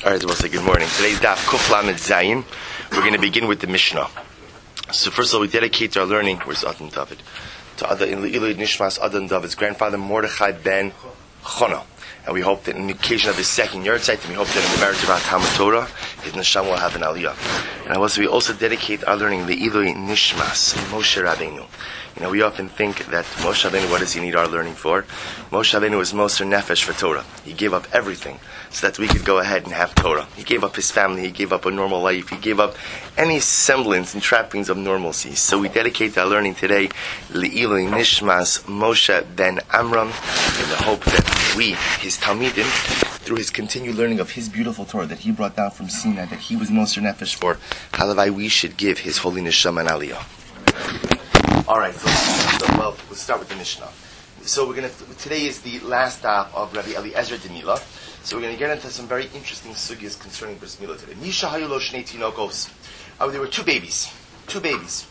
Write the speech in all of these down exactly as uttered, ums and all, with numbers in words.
All right, we'll say good morning. Today's daf Kuf Lamed Zayin. We're going to begin with the Mishnah. So first of all, we dedicate our learning. Where's Adam David? To Adam Ilui Nishmas Adam David's grandfather Mordechai ben Chona, and we hope that on the occasion of his second yahrzeit, and we hope that in the marriage of our Talmud Torah, his neshama will have an aliyah. And also, we also dedicate our learning the Ilui Nishmas Moshe Rabbeinu. You know, we often think that Moshe Rabbeinu, what does he need our learning for? Moshe Rabbeinu was Moser Nefesh for Torah. He gave up everything so that we could go ahead and have Torah. He gave up his family, he gave up a normal life, he gave up any semblance and trappings of normalcy. So we dedicate our learning today, Le'ilui Nishmas Moshe ben Amram, in the hope that we, his Talmidim, through his continued learning of his beautiful Torah that he brought down from Sinai, that he was Moser Nefesh for, Halavai, we should give his holy neshama and aliyah. All right, so, so well, we'll start with the Mishnah. So we're going to today is the last daf of Rabbi Eliezer de Mila. So we're going to get into some very interesting sugyas concerning bris milah today. Misha hayulo shnei tinokos. Oh, there were two babies, two babies.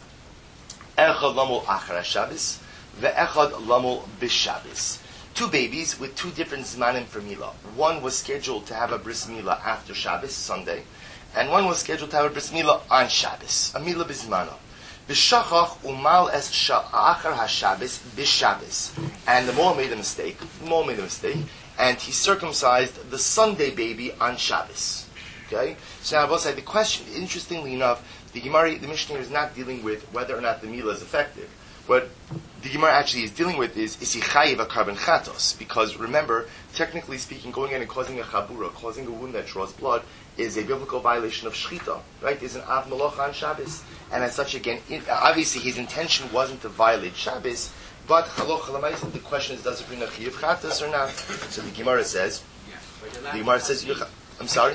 Echad lamul achar Shabbos, ve'echad lamul b'Shabbos. Two babies with two different zmanim for milah. One was scheduled to have a bris milah after Shabbos, Sunday, and one was scheduled to have a bris milah on Shabbos, a milah b'zmano. B'shachach umal es achar haShabbos b'Shabbos. And the Moor made a mistake. The Moor made a mistake, and he circumcised the Sunday baby on Shabbos. Okay. So now, I will say the question. Interestingly enough, the Gemara, the Mishnah is not dealing with whether or not the milah is effective. What the Gemara actually is dealing with is is he chayiv a carbon chatos? Because remember, technically speaking, going in and causing a chabura, causing a wound that draws blood, is a biblical violation of shchita. Right? There's an av malocha on Shabbos, and as such, again, it, obviously his intention wasn't to violate Shabbos, but halocha l'maisa, the question is, does it bring a chiyuv chatos or not? So the Gemara says, the Gemara says, I'm sorry.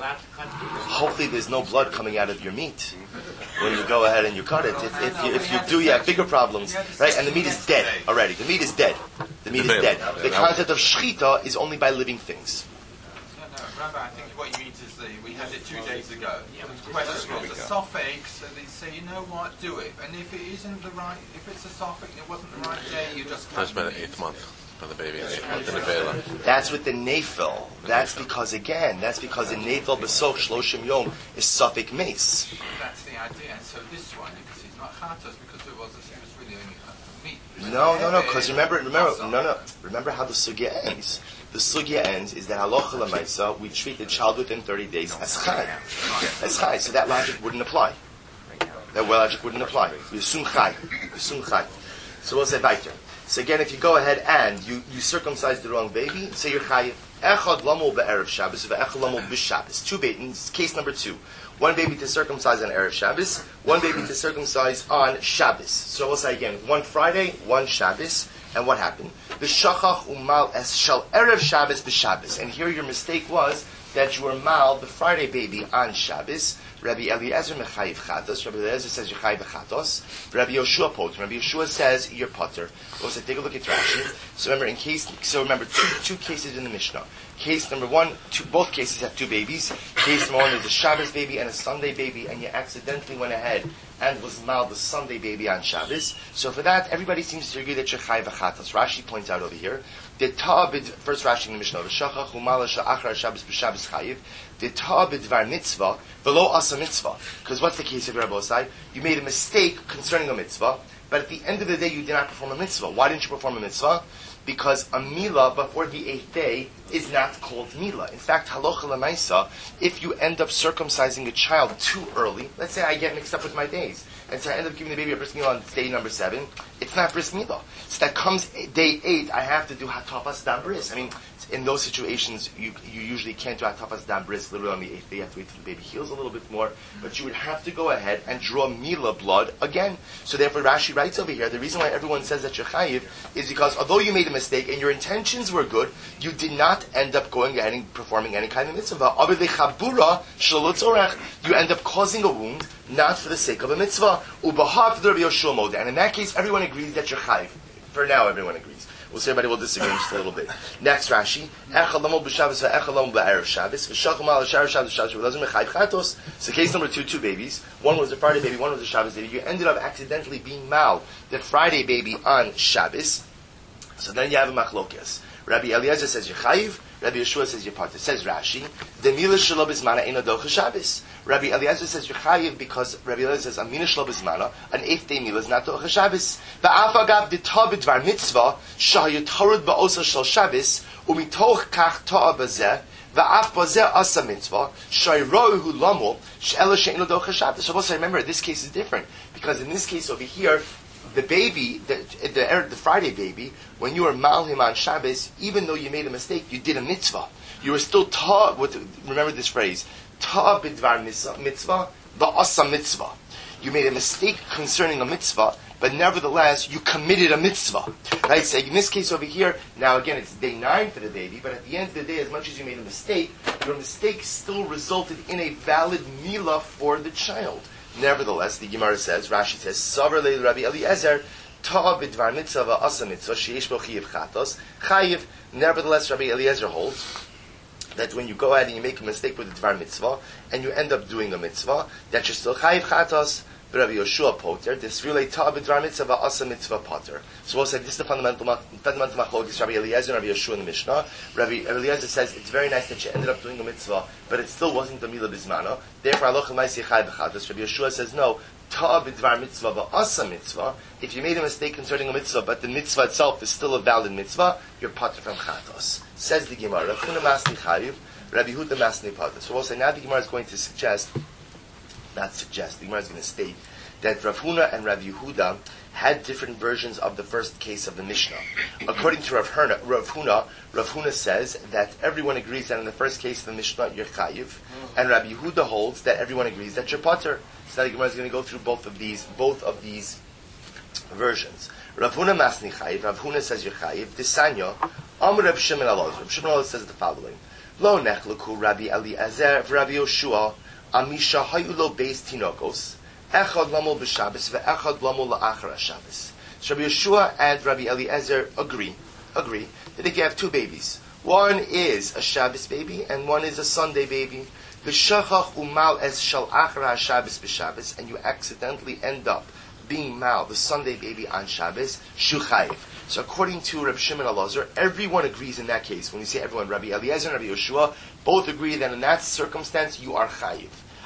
Hopefully, there's no blood coming out of your meat when you go ahead and you cut it. If, if, you, if you do, you have bigger problems, right? And the meat is dead already. The meat is dead. The meat is dead. The concept of shchita is only by living things. No, no, Rabbi, I think what you mean is the, we had it two days ago. The question was a suffix, so they say, you know what, do it. And if it isn't the right, if it's a suffix, it wasn't the right day, you just. That's by the eighth month. The baby in the That's with the nafil. That's because again, that's because the nafil besoch shloshim yom is suffix mace. That's the idea. And so this one, because it's not chatos, because it was, it was really only meat. No, no, no. Because remember, remember, no, no. Remember how the sugya ends. The sugya ends is that halacha l'maisa, we treat the child within thirty days as chai, as chai. So that logic wouldn't apply. That logic wouldn't apply. Yisum chai, yisum chai. So we'll say weiter. So again, if you go ahead and you, you circumcise the wrong baby, say you're chayiv. Echad lamul be'erev Shabbos, ve'echad lamul b'Shabbos. Two babies. Case number two. One baby to circumcise on erev Shabbos. One baby to circumcise on Shabbos. So we'll say again, one Friday, one Shabbos. And what happened? B'shachach umal es shal erev Shabbos b'Shabbos. And here your mistake was that you were mal the Friday baby on Shabbos. Rabbi Eliezer mechayiv chatos. Rabbi Eliezer says you're chayiv chatos. Rabbi Yoshua poter. Rabbi Yoshua says you're poter. We'll say take a look at Rashi. So remember, in case, so remember two two cases in the Mishnah. Case number one, two, both cases have two babies. Case number one is a Shabbos baby and a Sunday baby, and you accidentally went ahead and was mal the Sunday baby on Shabbos. So for that, everybody seems to agree that you're chayiv chatos. Rashi points out over here. The ta'abid, first Rashi in the Mishnah, v'shachach u'mala sha'achar Shabbos b'Shabbos chayiv. The ta'abid var mitzvah, v'lo asa mitzvah. Because what's the case of Rabbi Osai? You made a mistake concerning a mitzvah, but at the end of the day, you did not perform a mitzvah. Why didn't you perform a mitzvah? Because a milah before the eighth day is not called milah. In fact, halacha l'maisa, if you end up circumcising a child too early, let's say I get mixed up with my days, and so I end up giving the baby a bris milah on day number seven, it's not bris milah. So that comes day eight, I have to do hatafas dam bris. I mean, in those situations, you you usually can't do hatafas dam bris literally on the eighth day. You have to wait till the baby heals a little bit more, but you would have to go ahead and draw milah blood again. So therefore, Rashi writes over here, the reason why everyone says that you're chayiv is because although you made a mistake and your intentions were good, you did not end up going ahead and performing any kind of mitzvah. You end up causing a wound, not for the sake of a mitzvah. And in that case, everyone agrees that you're chayiv. For now, everyone agrees. We'll see everybody will disagree in just a little bit. Next Rashi. So case number two, two babies. One was a Friday baby, one was a Shabbos baby. You ended up accidentally being mal the Friday baby on Shabbos. So then you have a machlokes. Rabbi Eliezer says you're chayiv. Rabbi Yeshua says you're potter. Says Rashi, the mila shelo b'zmana eino docha Shabbos. Rabbi Eliezer says you're chayiv because Rabbi Eliezer says amina shelo b'zmana, an eighth day mila is not docha Shabbos. Va'af agav d'tah b'dvar mitzvah shahayu torud ba'osa shel Shabbos umitoch kach ta'ah b'zeh va'af b'zeh asa mitzvah shayrohu lamu she'ela she'eino docha Shabbos. So also remember this case is different because in this case over here, the baby, the, the the Friday baby, when you were malhim on Shabbos, even though you made a mistake, you did a mitzvah. You were still taught. What? Remember this phrase: ta b'dvar mitzvah, va'asa mitzvah. You made a mistake concerning a mitzvah, but nevertheless you committed a mitzvah. Right? So in this case over here, now again it's day nine for the baby, but at the end of the day, as much as you made a mistake, your mistake still resulted in a valid milah for the child. Nevertheless, the Gemara says, Rashi says, Savar le Rabbi Eliezer, ta'a b'dvar mitzvah va'asa mitzvah sheyesh bo chayiv chatos. Chayiv. Nevertheless, Rabbi Eliezer holds that when you go ahead and you make a mistake with the dvar mitzvah and you end up doing a mitzvah, that you're still chayiv chatos. But Rabbi Yoshua poter, this really ta'a b'dvar mitzvah va'asa mitzvah poter. So we'll say this is the fundamental fundamental machlokes Rabbi Eliezer and Rabbi Yoshua in the Mishnah. Rabbi Eliezer says it's very nice that you ended up doing a mitzvah, but it still wasn't the milah bizmana. Therefore, aloch l'maisi chai b'chatos. Rabbi Yoshua says no. Ta'a b'dvar mitzvah va'asa mitzvah. If you made a mistake concerning a mitzvah, but the mitzvah itself is still a valid mitzvah, you're poter from chatos. Says the Gemara. Rav Huna masni chayiv, Rabbi Huda masni poter. So we'll say now the Gemara is going to suggest, not suggest. The Gemara is going to state that Rav Huna and Rav Yehuda had different versions of the first case of the Mishnah. According to Rav Huna, Rav Huna, Rav Huna says that everyone agrees that in the first case of the Mishnah you're chayiv, and Rav Yehuda holds that everyone agrees that you're poter. So now the Gemara is going to go through both of these, both of these versions. Rav Huna masni chayiv. Rav Huna says you're chayiv. Disanyo, Amr Rav Shimon Elazar. Rav Shimon Elazar says the following: Lo nechleku Rabbi Eliezer v'Rabbi Yoshua amisha hayu lo beis tinokos. Echad lamul b'Shabbos ve'echad lamul la'achar Shabbos. So Rabbi Yeshua and Rabbi Eliezer agree, agree that they have two babies. One is a Shabbos baby and one is a Sunday baby. V'shachach umal es shal achar Shabbos b'Shabbos, and you accidentally end up being mal the Sunday baby on Shabbos. Shuchayiv. So according to Rabbi Shimon Elazar, everyone agrees in that case. When you say everyone, Rabbi Eliezer and Rabbi Yeshua both agree that in that circumstance you are chayiv.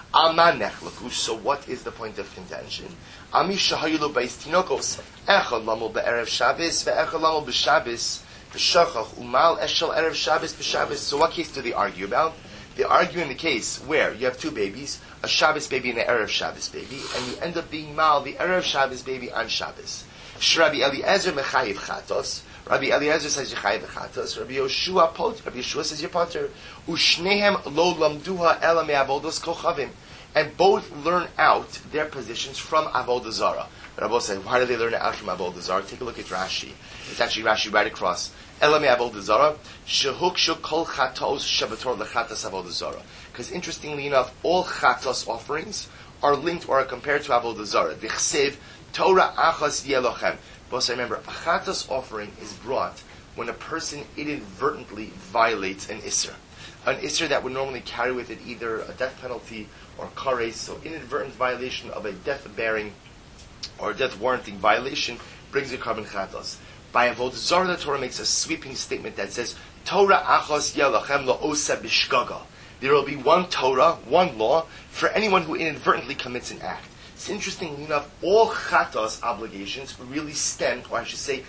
So what is the point of contention? Ami shahayulu beis tinokos echad lamul be'erev Shabbos ve'echad lamul b'Shabbos v'shachach umal eshel erev Shabbos b'Shabbos. So what case do they argue about? They argue in the case where you have two babies, a Shabbos baby and an erev Shabbos baby, and you end up being mal the erev Shabbos baby on Shabbos. Rabbi Eliezer mechayiv chatos. Rabbi Eliezer says yechayiv chatos. Rabbi Yoshua poter. Rabbi Yoshua says you poter. Ushnehem lo lamduha ela me'avodos kochavim. And both learn out their positions from Avodah Zarah. Rabbi say, why do they learn it out from Avodah Zarah? Take a look at Rashi. It's actually Rashi right across. Ela me'avodah Zarah shehuk shuk kol chatos shabator lechatas Avodah Zarah. Because interestingly enough, all chatos offerings are linked or are compared to Avodah Zarah. V'chsev Torah achas yelochem. But remember, a chatos offering is brought when a person inadvertently violates an isser. An isser that would normally carry with it either a death penalty or kares, so inadvertent violation of a death-bearing or death-warranting violation brings a carbon chatos. By Avodah Zarah, the Torah makes a sweeping statement that says, Torah achos yelachem la'osa b'shgaga. There will be one Torah, one law, for anyone who inadvertently commits an act. It's interesting enough, all chatos obligations really stem, or I should say,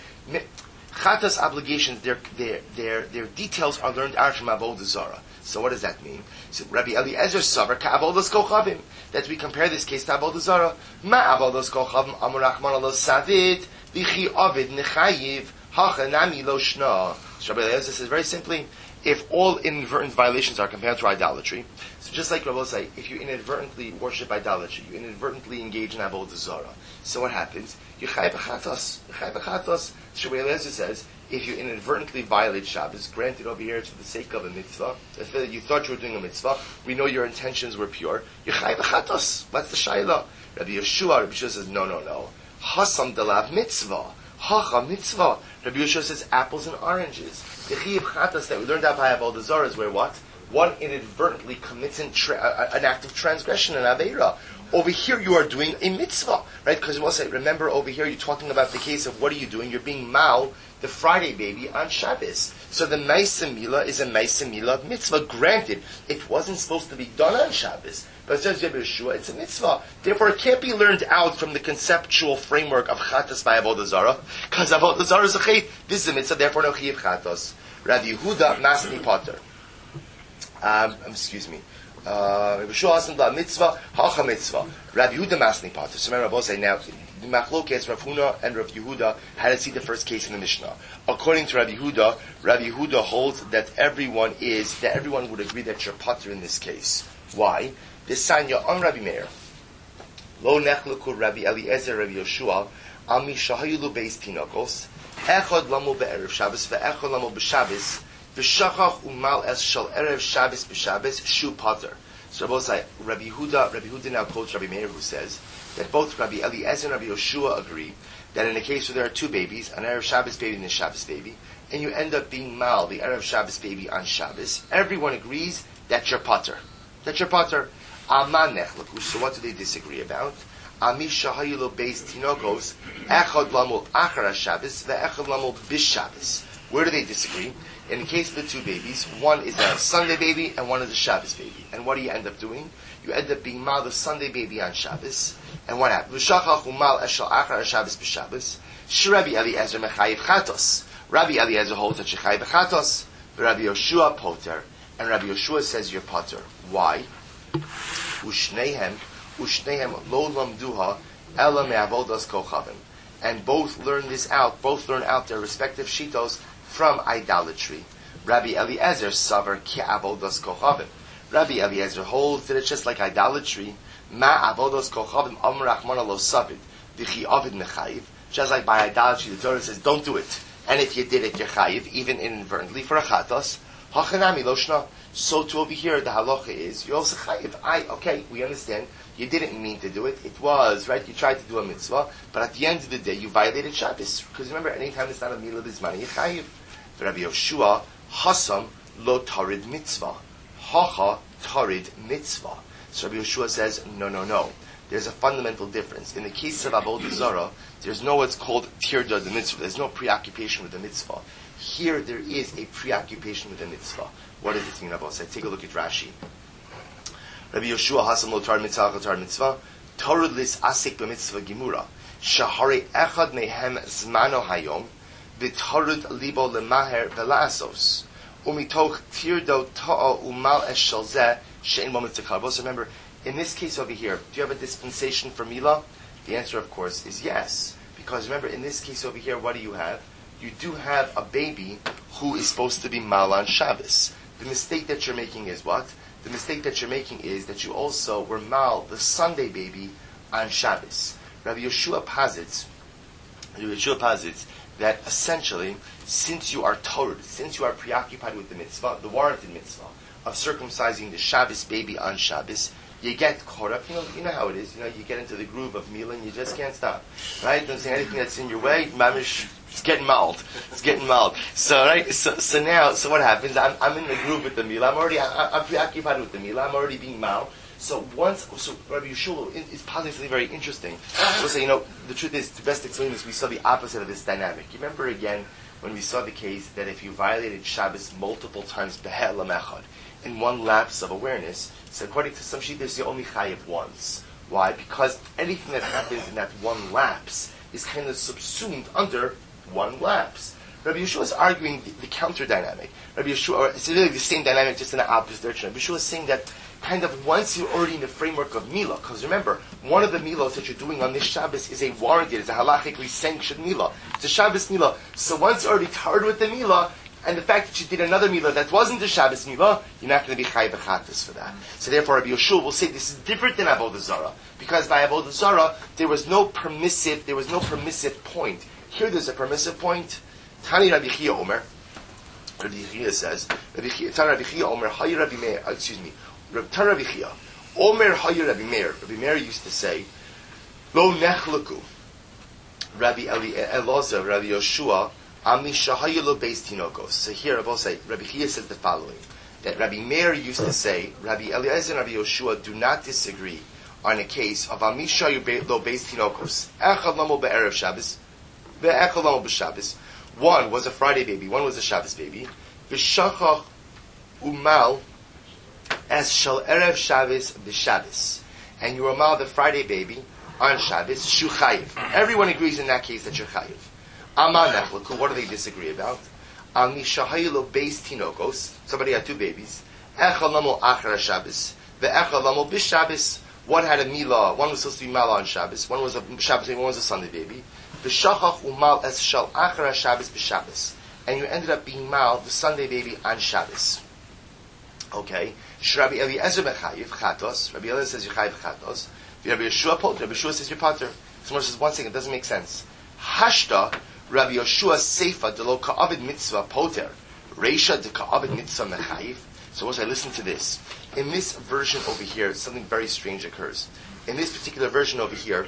chatos obligations, their, their, their, their details are learned out from Avodah Zarah. So what does that mean? So Rabbi Eliezer savar ka'avodos kochavim, that we compare this case to Avodah Zarah. Ma avodos kochavim amar Rachman lo savid v'chi avid nechayiv hachanami lo shna. So Rabbi Eliezer says very simply, if all inadvertent violations are compared to idolatry, so just like Rabbi say, if you inadvertently worship idolatry, you inadvertently engage in Avodah Zarah, so what happens? You chai b'chatos, you chai b'chatos. So Rabbi Eliezer says, if you inadvertently violate Shabbos, granted over here it's for the sake of a mitzvah, if you thought you were doing a mitzvah, we know your intentions were pure, you chai b'chatos. That's the shayla. Rabbi Yeshua, Rabbi Yeshua says, no, no, no. Hasam delav mitzvah. Hacha mitzvah. Rabbi Yeshua says apples and oranges. The chiyuv chatas that we learned out by Avodah Zarah is where what? one inadvertently commits an, tra- an act of transgression, an aveira. Over here, you are doing a mitzvah, right? Because we'll say, remember, over here, you're talking about the case of what are you doing? You're being mal, the Friday baby, on Shabbos. So the Maisa Mila is a Maisa Mila of mitzvah. Granted, it wasn't supposed to be done on Shabbos, but it says Rebbe Yeshua, it's a mitzvah. Therefore, it can't be learned out from the conceptual framework of chatas by Avodah Zarah, because Avodah Zarah is a chait. This is a mitzvah, therefore no chiyav chatos. Rabbi Yehuda Masni Potter. Um, excuse me. Uh, Rabbi Yeshua Hasan Bla Mitzvah, Hacha Mitzvah. Rabbi Yehuda Masni Potter. So remember, Rabbi say now, the Machlokes, Rav Huna and Rav Yehuda had to see the first case in the Mishnah. According to Rabbi Yehuda, Rabbi Yehuda holds that everyone is, that everyone would agree that you're Potter in this case. Why? This Sanya on Rabbi Meir. Lo nechluku Rabbi Eliezer, Rabbi Yoshua, Ami shahayilu beis tinokos, echad lamu be'erev Shabbos, ve'echad lamu b'Shabbos, v'shachach umal es shal erev Shabbos b'Shabbos, shu Potter. So Rabbi say, Rabbi Yehuda, Rabbi Yehuda now quotes Rabbi Meir, who says that both Rabbi Eliezer and Rabbi Yoshua agree that in a case where there are two babies, an erev Shabbos baby and a Shabbos baby, and you end up being mal, the erev Shabbos baby on Shabbos, everyone agrees that you're Potter. That you're Potter. So what do they disagree about? Ami shahayilo beis tinokos, echad lamul achar Shabbos, ve'echad lamul b'Shabbos. Where do they disagree? In the case of the two babies, one is a Sunday baby and one is a Shabbos baby. And what do you end up doing? You end up being mal the Sunday baby on Shabbos. And what happens? V'shachach umal eshal achar Shabbos b'Shabbos. Sh'Rabbi Eliezer mechayiv chatos. Rabbi Eliezer holds that shechayiv chatos. Rabbi Yoshua poter. And Rabbi Yoshua says you're poter. Why? Ushnehem, Ushnehem lo lamduha ela me'avodas kochavim, and both learn this out. Both learn out their respective shitos from idolatry. Rabbi Eliezer savar ki avodas kochavim. Rabbi Eliezer holds that it's just like idolatry. Ma avodas kochavim amar rachmana lo savid v'chi avid mechayiv. Just like by idolatry, the Torah says don't do it, and if you did it, you're chayiv, even inadvertently for a chatos. Hachanami loshna. So to over here, the halacha is, you're also chayiv. I, okay, we understand. You didn't mean to do it. It was, right? You tried to do a mitzvah, but at the end of the day, you violated Shabbos. Because remember, anytime it's not a meal of this money, you're chayiv. For Rabbi Yoshua, hasam lo tarid mitzvah. Hacha tarid mitzvah. So Rabbi Yoshua says, no, no, no. There's a fundamental difference. In the case of Avodah Zarah, there's no what's called tirda the mitzvah. There's no preoccupation with the mitzvah. Here, there is a preoccupation with the mitzvah. What does this mean, Rabbi? Take a look at Rashi. Rabbi Yoshua Hasam lo tar mitzvah tar mitzvah tarud lis asik b'mitzvah gimura shahari echad mehem zmano hayom v'tarud libo lemaher v'la'asos umitoch tirdo ta'a umal eshel zeh she'en mo mitzvah karvos. Remember, in this case over here, do you have a dispensation for Mila? The answer, of course, is yes. Because remember, in this case over here, what do you have? You do have a baby who is supposed to be mal on Shabbos. The mistake that you're making is what? The mistake that you're making is that you also were mal the Sunday baby on Shabbos. Rabbi Yeshua posits, Rabbi Yeshua posits that essentially, since you are Torah, since you are preoccupied with the mitzvah, the warranted mitzvah of circumcising the Shabbos baby on Shabbos, you get caught up. You know, you know how it is. You know, you get into the groove of Mila and you just can't stop. Right? Don't say anything that's in your way. Mamish. It's getting mild. It's getting mild. So, right, so, so now, so what happens? I'm, I'm in the groove with the Mila. I'm already, I, I'm preoccupied with the Mila. I'm already being mild. So once, so Rabbi Yeshua is positing something very interesting. We'll say, you know, the truth is, the best explanation is we saw the opposite of this dynamic. You remember again when we saw the case that if you violated Shabbos multiple times, behel lamechad, in one lapse of awareness, so according to some shittas, you only chayiv once. Why? Because anything that happens in that one lapse is kind of subsumed under one lapse. Rabbi Yeshua is arguing the, the counter dynamic. Rabbi Yeshua, it's really the same dynamic, just in the opposite direction. Rabbi Yeshua is saying that kind of once you're already in the framework of Mila, because remember, one of the Milos that you're doing on this Shabbos is a warranted, is a halachically sanctioned Mila. It's a Shabbos Mila. So once you're already tired with the Mila, and the fact that you did another Mila that wasn't the Shabbos Mila, you're not going to be Chai B'chatas for that. So therefore Rabbi Yeshua will say this is different than Avodah Zarah, because by Avodah Zarah, there was no permissive, there was no permissive point. Here there's a permissive point. Tani Rabbi Chia Omer. Rabbi Chia says, Rabbi Chia, Tani Rabbi Chia Omer, Hayi Rabbi Meir, excuse me, Tani Rabbi Chia, Omer Hayi Rabbi Meir. Rabbi Meir used to say, Lo nechluku, Rabbi Elazar, Rabbi Yoshua, Ami Shahayi Lo Beis Tinokos. So here I will say, Rabbi Chia says the following. that Rabbi Meir used to say, Rabbi Eliezer and Rabbi Yoshua do not disagree on a case of Amisha Lo Beis Tinokos, Echad Lamo Be'erev Shabbos, Ve'echad Lamo B'Shabbos. One was a Friday baby, one was a Shabbos baby. V'shachach umal as shal Erev Shabbos B'Shabbos. And you were mal the Friday baby on Shabbos, Shu Chayiv. Everyone agrees in that case that you're Chayiv. Aman Nechleku, what do they disagree about? Amisha Lo Beis Tinokos, somebody had two babies. Echad Lamo Achar Shabbos, Ve'echad Lamo B'Shabbos. One had a milah, one was supposed to be mala on Shabbos, one was a Shabbos baby, one was a Sunday baby. V'shachach umal es shal achar Shabbos b'Shabbos. And you ended up being mal, the Sunday baby, on Shabbos. Okay. Rabbi Eliezer mechayiv chatos. Rabbi Eliezer says you're chayiv chatos. Rabbi Yeshua poter. Rabbi Yeshua says you're poter. Someone says one second, it doesn't make sense. Hashta, Rabbi Yeshua seifa delo ka'avid mitzvah poter. Reisha de ka'avid mitzvah mechayiv. So once I listen to this, in this version over here, something very strange occurs. In this particular version over here,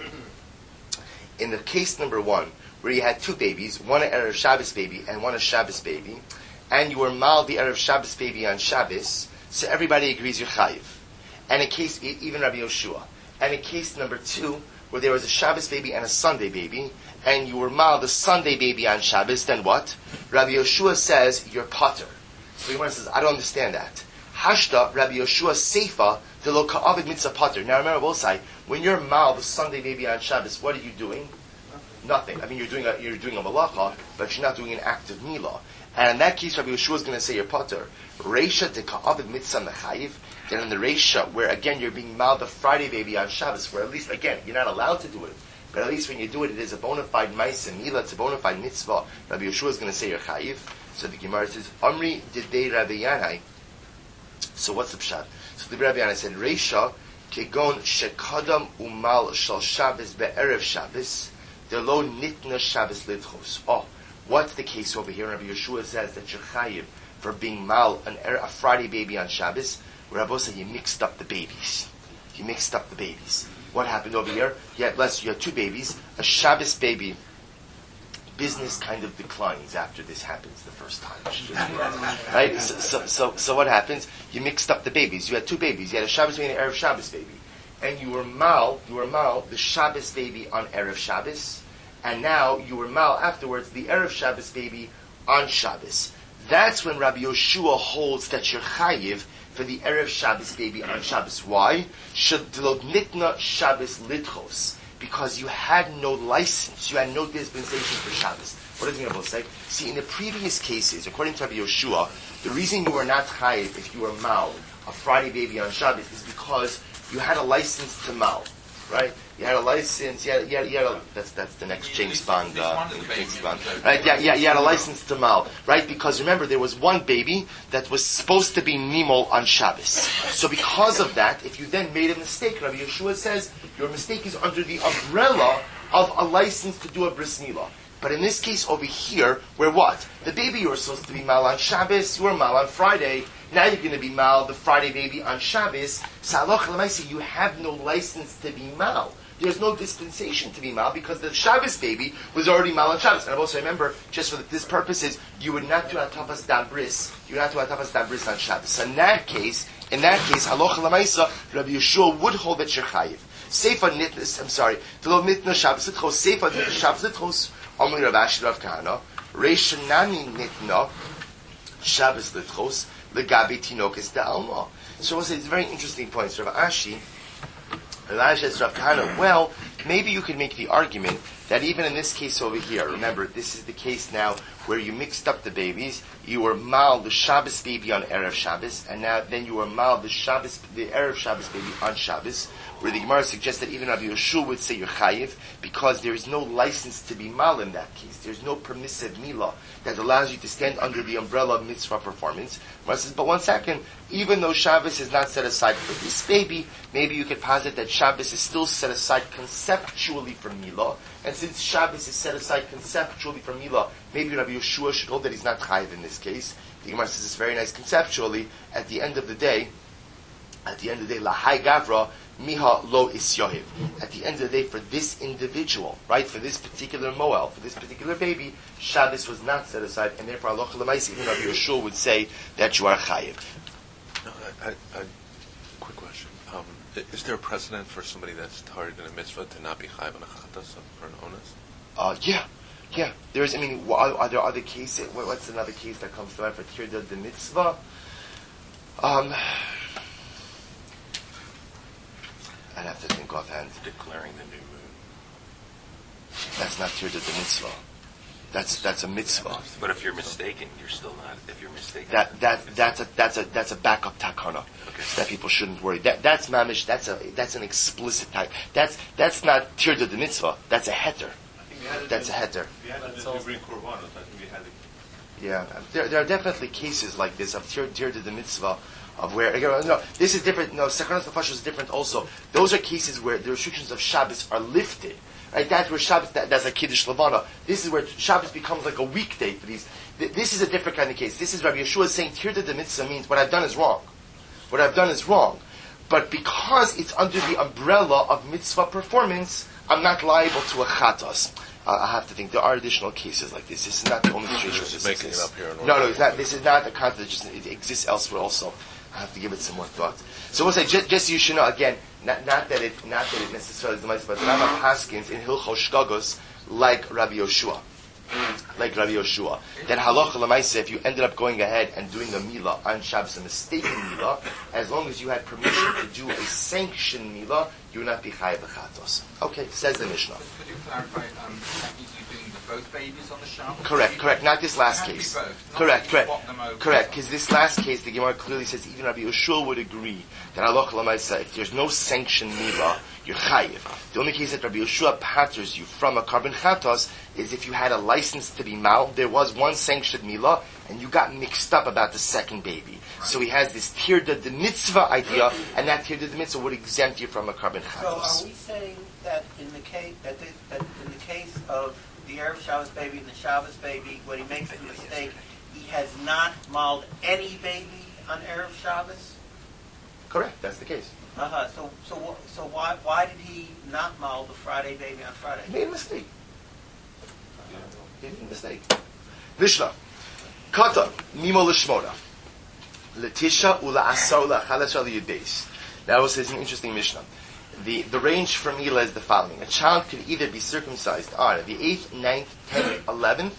in the case number one, where you had two babies, one an Erev Shabbos baby and one a Shabbos baby, and you were mal the Erev Shabbos baby on Shabbos, so everybody agrees you're chayiv. And in case, even Rabbi Yoshua. And in case number two, where there was a Shabbos baby and a Sunday baby, and you were mal the Sunday baby on Shabbos, then what? Rabbi Yoshua says you're potter. So the Gemara says, I don't understand that. Hashta, Rabbi Yoshua Seifa, the lo ka'avid mitzvah potter. Now remember, we'll say, when you're mal the Sunday baby on Shabbos, what are you doing? Nothing. I mean, you're doing a, you're doing a malacha, but you're not doing an act of milah. And in that case, Rabbi Yoshua is going to say you're potter. Reisha de ka'avid mitzvah mechayiv. Then in the Reisha, where again you're being mal the Friday baby on Shabbos, where at least, again, you're not allowed to do it. But at least when you do it, it is a bona fide ma'aseh milah, it's a bona fide mitzvah. Rabbi Yoshua is going to say you're chayiv. So the Gemara says, Amri didei Rabbi Yanai. So what's the pshat? So the Rabbi Yanai said, Reisha kegon shekadam umal shal Shabbos be'erev Shabbos delo nitna Shabbos lidchos. Oh, what's the case over here? Rabbi Yeshua says that you're chayiv for being mal an a Friday baby on Shabbos. Where Rabbi said you mixed up the babies. You mixed up the babies. What happened over here? You had less. You had two babies. A Shabbos baby. Business kind of declines after this happens the first time. Right? So, so, so, so what happens? You mixed up the babies. You had two babies. You had a Shabbos baby and an Erev Shabbos baby. And you were mal, you were mal, the Shabbos baby on Erev Shabbos. And now you were mal afterwards, the Erev Shabbos baby on Shabbos. That's when Rabbi Yoshua holds that you're chayiv for the Erev Shabbos baby on Shabbos. Why? Shadlod nitna Shabbos lidchos. Because you had no license, you had no dispensation for Shabbos. What does the Gemara say? See, in the previous cases, according to Rabbi Yoshua, the reason you were not chayiv if you were mal, a Friday baby on Shabbos, is because you had a license to mal, right? You had a license. You had, you had, you had a, that's that's the next James Bond. Uh, James Bond, right? Yeah, yeah. You had a license to mal, right? Because remember, there was one baby that was supposed to be nimol on Shabbos. So because of that, if you then made a mistake, Rabbi Yeshua says your mistake is under the umbrella of a license to do a bris milah. But in this case over here, where what? The baby you were supposed to be mal on Shabbos, you were mal on Friday. Now you're going to be mal the Friday baby on Shabbos. So halacha l'maaseh, you have no license to be mal. There's no dispensation to be mal because the Shabbos baby was already mal on Shabbos. And I also remember, just for this purposes, you would not do atafas dabris. You would not do atafas dabris on Shabbos. So in that case, in that case, halacha l'maaseh, Rabbi Yeshua would hold that you're chayiv. Seifa nitnas, I'm sorry, v'lo nitna Shabbos litchos, seifa nitna Shabbos litchos, Omri Rav Ashi Rav Kahana, Reishanani nitna Shabbos litchos, legabi tinokes da'alma. So we'll say it's a very interesting point. So Rav Ashi, Rav Ashi says Rav Kahana, well, maybe you could make the argument that even in this case over here, remember, this is the case now where you mixed up the babies. You were mal the Shabbos baby on Erev Shabbos, and now then you were mal the Shabbos, the Erev Shabbos baby on Shabbos, where the Gemara suggests that even Rabbi Yeshua would say you're chayiv because there is no license to be mal in that case. There's no permissive milah that allows you to stand under the umbrella of mitzvah performance. Gemara says, but one second, even though Shabbos is not set aside for this baby, maybe you could posit that Shabbos is still set aside conceptually for milah. And since Shabbos is set aside conceptually for milah, maybe Rabbi Yeshua should hold that he's not chayiv in this case. The Gemara says it's very nice conceptually. At the end of the day, at the end of the day, lahai gavra miha lo isyohiv. At the end of the day, for this individual, right, for this particular moel, for this particular baby, Shabbos was not set aside, and therefore halacha l'maaseh, even Rabbi Yeshua would say that you are chayiv. No, I, I, I, quick question. Um, i- is there a precedent for somebody that's tarred in a mitzvah to not be chayv on a chatas for an onus? Uh, yeah, yeah. There's, I mean, are, are there other cases? What, what's another case that comes to mind for tirda the mitzvah? Um, I'd have to think offhand. Declaring the new moon. That's not tirda the mitzvah. That's that's a mitzvah. But if you're mistaken, you're still not. If you're mistaken, That that that's a that's a that's a backup takana. Okay. So that people shouldn't worry. That that's mamish. That's a that's an explicit type. That's that's not tirda the mitzvah. That's a heter. That's a heter. We had it to bring korbanos. I think we had it. Yeah, there there are definitely cases like this of tir tirda the mitzvah. Of where again, no, this is different. No, Sakanas Nefashos is different. Also, those are cases where the restrictions of Shabbos are lifted. Right, that's where Shabbos, that, that's like Kiddush Levana. This is where Shabbos becomes like a weekday for these. Th- this is a different kind of case. This is Rabbi Yeshua saying, Tirda the mitzvah means what I've done is wrong. What I've done is wrong. But because it's under the umbrella of mitzvah performance, I'm not liable to a chatos. Uh, I have to think. There are additional cases like this. This is not the only situation. This is this making it up here. No, no, it's not. This is not a concept that just it exists elsewhere also. I have to give it some more thought. So we'll say, just, just so you should know, again, not, not that it not that it necessarily is the mitzvah, but the Rambam Paskins in Hilchos Shkagos like Rabbi Yoshua. Like Rabbi Yoshua. Then halacha l'maaseh, if you ended up going ahead and doing a milah on Shabbos, a mistaken milah, as long as you had permission to do a sanctioned milah, you would not be chayav b'chatos. Okay, says the Mishnah. Could you clarify, um, that means you're doing the both babies on the Shabbos? Correct, correct. Not this last It case. can be both, not Correct, that you correct. swap them over. Correct, because this last case, the Gemara clearly says even Rabbi Yoshua would agree that halacha l'maaseh, if there's no sanctioned milah, you're chayiv. The only case that Rabbi Yoshua patters you from a carbon chatos is if you had a license to be mal. There was one sanctioned milah, and you got mixed up about the second baby. So he has this tirda the mitzvah idea, and that tirda the mitzvah would exempt you from a carbon So chatos. are we saying that in the case that, this, that in the case of the Erev Shabbos baby and the Shabbos baby, when he makes a mistake, he has not mauled any baby on Erev Shabbos? Correct, that's the case. Uh huh. So so wh- so why why did he not maul the Friday baby on Friday? He made a mistake. He made a mistake. Mishnah. Kata, Mimo Lishmona. Letisha ula asar ula chalash al yudbeis. That was an interesting Mishnah. The, the range for Mila is the following. A child could either be circumcised on the eighth, ninth, tenth, eleventh,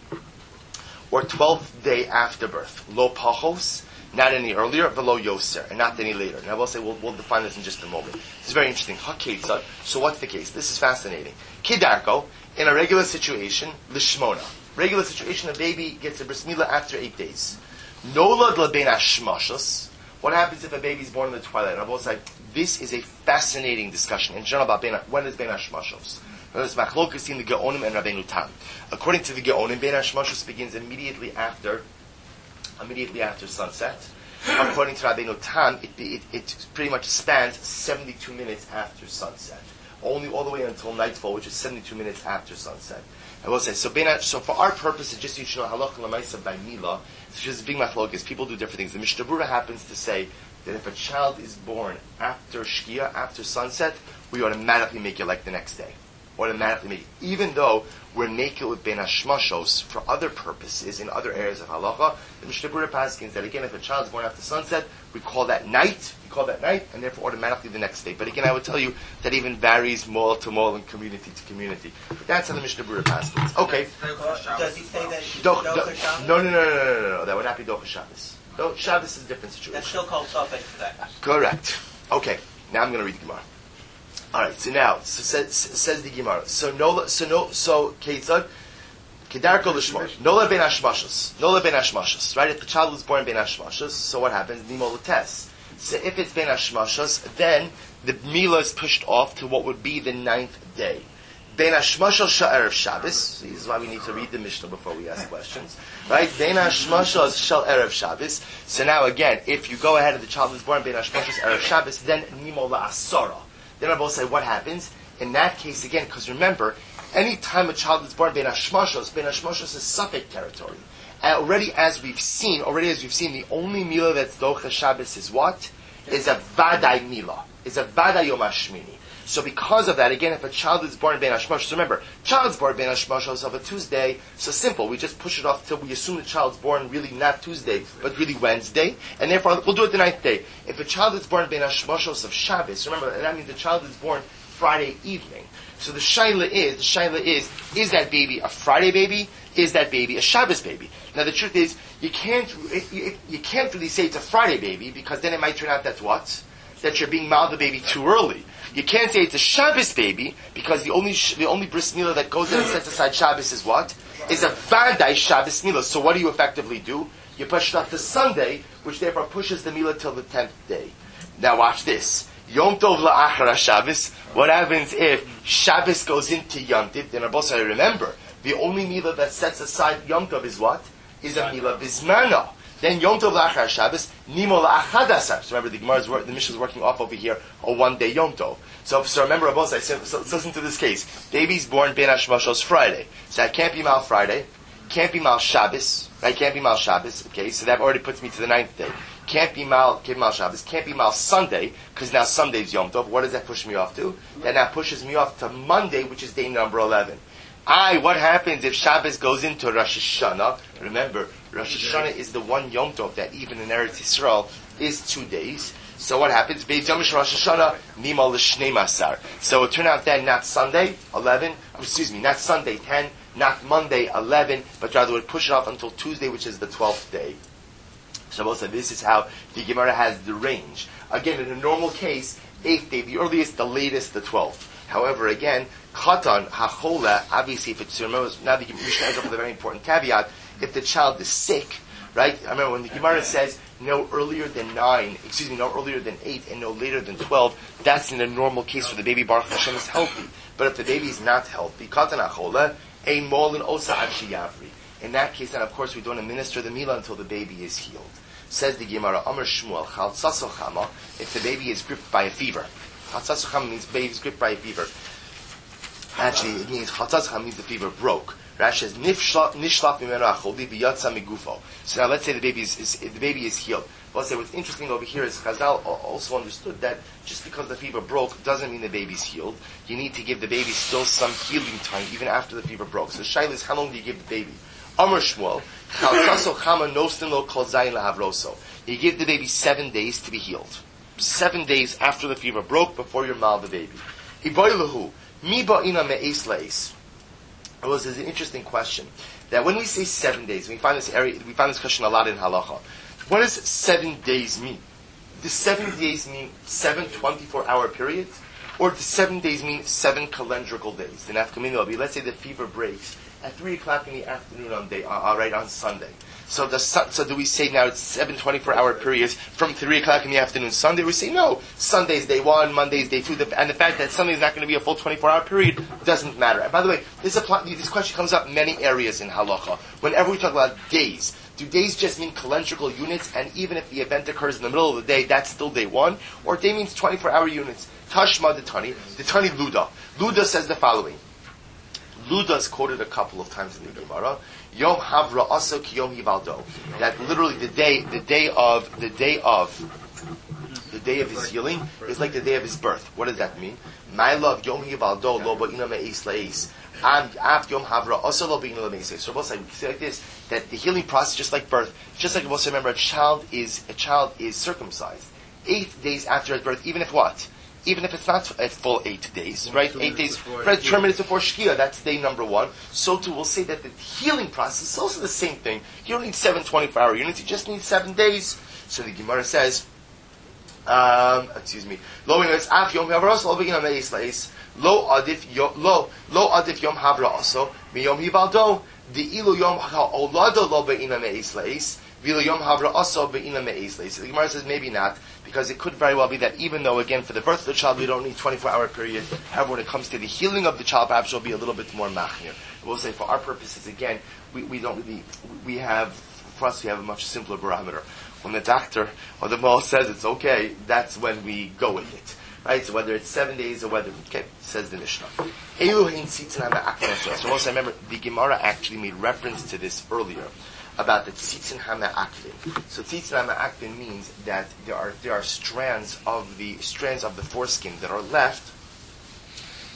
or twelfth day after birth. Lo pachos, not any earlier, below yoser, and not any later. And I will say, we'll, we'll define this in just a moment. This is very interesting. Haketza. So what's the case? This is fascinating. Kidarko, in a regular situation, lishmona. Regular situation, a baby gets a bris milah after eight days. Nolad lebein hashmashos. What happens if a baby is born in the twilight? And I will say, this is a fascinating discussion in general about bein, when is bein hashmashos. There's machlokas in the Geonim and Rabbeinu Tam. According to the Geonim, bein hashmashos begins immediately after, immediately after sunset. According to Rabbeinu Tam, it, it, it pretty much spans seventy-two minutes after sunset. Only all the way until nightfall, which is seventy-two minutes after sunset. I will say, so bein, so for our purposes, just so you should know, halacha l'maaseh by milah, it's just big machlokas. People do different things. The Mishnah Berurah happens to say that if a child is born after Shkia, after sunset, we automatically make it like the next day. Automatically make it. Even though we're naked with ben hashmashos for other purposes in other areas of halacha, the Mishnah Berurah paskins that again, if a child is born after sunset, we call that night, we call that night, and therefore automatically the next day. But again, I would tell you that even varies mall to mall and community to community. But that's how the Mishnah Berurah paskins. Okay. Uh, does he say that it's Doch, Docha do, Shabbos? no, no, no, no, no, no, no, that would not be Docha Shabbos. No, Shabbos is a different situation. That's still called suffix for that. Correct. Okay, now I'm going to read the Gemara. All right, so now so says, says the Gemara. So no, so no, so Ketzad, Kedarko l'shmor, nola ben hashmashos, nola ben hashmashos. Right, if the child was born ben hashmashos, so what happens? Nimo l'tes. So if it's ben hashmashos, then the milah is pushed off to what would be the ninth day. Ben hashmashos sha'erev Shabbos. This is why we need to read the Mishnah before we ask questions. Right? Ben hashmashos sha'erev Shabbos. So now again, if you go ahead and the child is born ben hashmashos erev Shabbos, then nimo la'asara. Then I will say what happens in that case again, because remember, any time a child is born ben hashmashos, ben hashmashos is Suffolk territory. And already, as we've seen, already as we've seen, the only milah that's docha Shabbos is what? Is a vaday milah. Is a vaday yom hashmini. So because of that, again, if a child is born Ben Hashmosh, so remember, child's born Ben Hashmosh of a Tuesday, so simple, we just push it off till we assume the child's born really not Tuesday, but really Wednesday, and therefore we'll do it the ninth day. If a child is born Ben Hashmosh of Shabbos, remember, that means the child is born Friday evening. So the shaila is, the shaila is, is that baby a Friday baby? Is that baby a Shabbos baby? Now the truth is, you can't, you, you can't really say it's a Friday baby, because then it might turn out that's what? That you're being mild the baby too early. You can't say it's a Shabbos baby, because the only the only bris milah that goes in and sets aside Shabbos is what? Is a Vadai Shabbos milah. So what do you effectively do? You push it off to Sunday, which therefore pushes the milah till the tenth day. Now watch this. Yom Tov la'achar Shabbos. What happens if Shabbos goes into Yom Tov? Then Rabosai, remember, the only milah that sets aside Yom Tov is what? Is a milah bismana. Then Yom Tov la'achar Shabbos, Nimo la'achadasar. So remember, the Gemara's work, the Mishnah is working off over here a one day Yom Tov. So, so remember, Rabosai, so, so, so listen to this case. Baby's born Ben Hashmoshos Friday. So that can't be Mal Friday. Can't be Mal Shabbos. Right? Can't be Mal Shabbos. Okay, so that already puts me to the ninth day. Can't be Mal, can't be Mal Shabbos. Can't be Mal Sunday, because now Sunday's Yom Tov. What does that push me off to? That now pushes me off to Monday, which is day number eleven. I, what happens if Shabbos goes into Rosh Hashanah? Remember, Rosh Hashanah is the one Yom Tov that even in Eretz Yisrael is two days. So what happens? Beis Yom Rosh Hashanah, Nima l'shnei masar. So it turned out then not Sunday, eleven, excuse me, not Sunday, ten, not Monday, eleven, but rather would push it off until Tuesday, which is the twelfth day. Shabbos said this is how the Gemara has the range. Again, in a normal case, eighth day, the earliest, the latest, the twelfth. However, again, Katan, Hachola, obviously if it's, remember, now the Mishnah ends up with a very important caveat, if the child is sick, right? I remember when the Gemara says no earlier than nine, excuse me, no earlier than eight and no later than twelve, that's in a normal case for the baby, Baruch Hashem is healthy. But if the baby is not healthy, Katan, Hachola, a molin osa ad sheyavri. In that case, then of course we don't administer the milah until the baby is healed. Says the Gemara, Amar Shmuel, Chaltzaso Chama, if the baby is gripped by a fever. Chaltzaso Chama means baby is gripped by a fever. Actually, it means Chaltzaso Chama means the fever broke. Rashi says, Nishlap mimeno acholi b'yatza migufo. So now let's say the baby is, is the baby is healed. Well, say what's interesting over here is Chazal also understood that just because the fever broke doesn't mean the baby's healed. You need to give the baby still some healing time even after the fever broke. So Shaila is, how long do you give the baby? Amar Shmuel, Chaltzaso Chama nostin lo kol zayin lahavroso. You give the baby seven days to be healed. Seven days after the fever broke, before you mal the baby. Iboilahu, mi ba'ina me'es la'es. Well, this is an interesting question. That when we say seven days, we find this area, we find this question a lot in halacha. What does seven days mean? Does seven days mean seven twenty-four hour periods? Or does seven days mean seven calendrical days? In Afkamina, let's say the fever breaks at three o'clock in the afternoon on day, uh, right on Sunday. So the so do we say now it's seven twenty-four hour periods from three o'clock in the afternoon Sunday? We say no. Sunday's day one, Monday's day two, the, and the fact that Sunday's not going to be a full twenty-four hour period doesn't matter. And by the way, this apply, this question comes up in many areas in halacha. Whenever we talk about days, do days just mean calendrical units? And even if the event occurs in the middle of the day, that's still day one, or day means twenty-four hour units? Tashma the Tani, the Tani Luda. Luda says the following. Luda is quoted a couple of times in the Gemara. Yom Havra Asa Ki Yom Hivaldo. That literally the day, the day of, the day of, the day of his healing is like the day of his birth. What does that mean? My love Yom Hivaldo Lo Ba'ina Me'es La'es. And after Yom Havra Asa Lo Ba'ina Me'es. So both sides say like this, that the healing process, just like birth, just like also remember, a child is a child is circumcised eight days after his birth, even if what? Even if it's not a full eight days, right? Eight days, right? Two minutes before Shkia, that's day number one. So too, we'll say that the healing process is also the same thing. You don't need seven twenty-four hour units, you just need seven days. So the Gemara says, um, excuse me, lo ach yom havra lo begin ameis la'is, lo adif lo lo adif yom havra also mi yom hivaldo the ilu yom ha'olado lo begin ameis la'is. The Gemara says maybe not, because it could very well be that even though, again, for the birth of the child, we don't need twenty-four hour period. However, when it comes to the healing of the child, perhaps it'll be a little bit more machmir. We'll say for our purposes, again, we, we don't really, we have, for us, we have a much simpler barometer. When the doctor or the Mo says it's okay, that's when we go with it. Right? So whether it's seven days or whether, okay, says the Mishnah. So also remember, the Gemara actually made reference to this earlier, about the tzitzin hama'akvin. So tzitzin hama'akvin means that there are there are strands of the strands of the foreskin that are left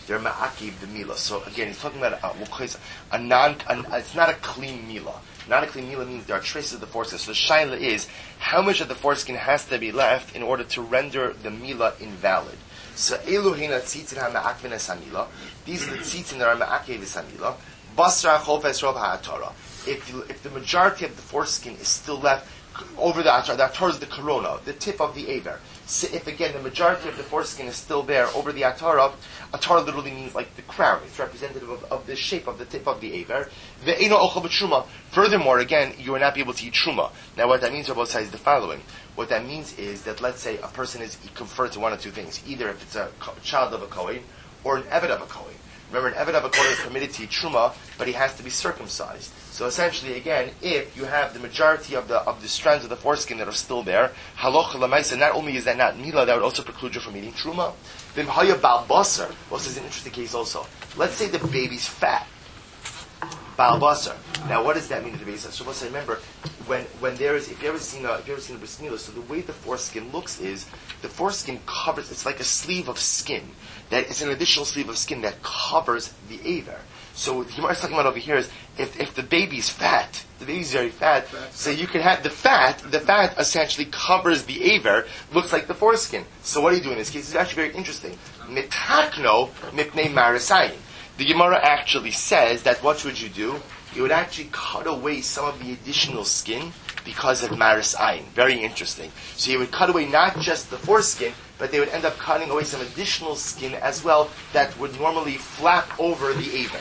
they're ma'akiv the mila. So again, he's talking about a, a non. A, it's not a clean mila. Not a clean mila means there are traces of the foreskin. So the shaila is how much of the foreskin has to be left in order to render the mila invalid. So elu hina tzitzin ha-ma'akvin es-hamila. These are the tzitzin that are ma'akiv es-hamila. Basra chofes rov ha'atara. If you, if the majority of the foreskin is still left over the atara, the atara is the corona, the tip of the aver. So if again the majority of the foreskin is still there over the atara, atara literally means like the crown. It's representative of, of the shape of the tip of the aver. The eino ochel b'truma. Furthermore, again, you will not be able to eat truma. Now, what that means on both sides is the following. What that means is that let's say a person is conferred to one of two things: either if it's a child of a kohen or an eved of a kohen. Remember, an eved of a kohen is permitted to eat truma, but he has to be circumcised. So essentially, again, if you have the majority of the of the strands of the foreskin that are still there, halacha l'maisa, not only is that not mila, that would also preclude you from eating truma. Then haya bal basar. Well, this is an interesting case also. Let's say the baby's fat. Bal basar. Now, what does that mean to the baby? So, let's remember when when there is, if you ever seen a, if you ever seen a bris milah, so the way the foreskin looks is the foreskin covers. It's like a sleeve of skin. That is an additional sleeve of skin that covers the aver. So what the Gemara is talking about over here is if, if the baby's fat, the baby's very fat, so you can have the fat, the fat essentially covers the aver, looks like the foreskin. So what do you do in this case? It's actually very interesting. Mitakno mipnei marasayin. The Gemara actually says that what would you do? You would actually cut away some of the additional skin because of maris ayin. Very interesting. So you would cut away not just the foreskin, but they would end up cutting away some additional skin as well that would normally flap over the aver.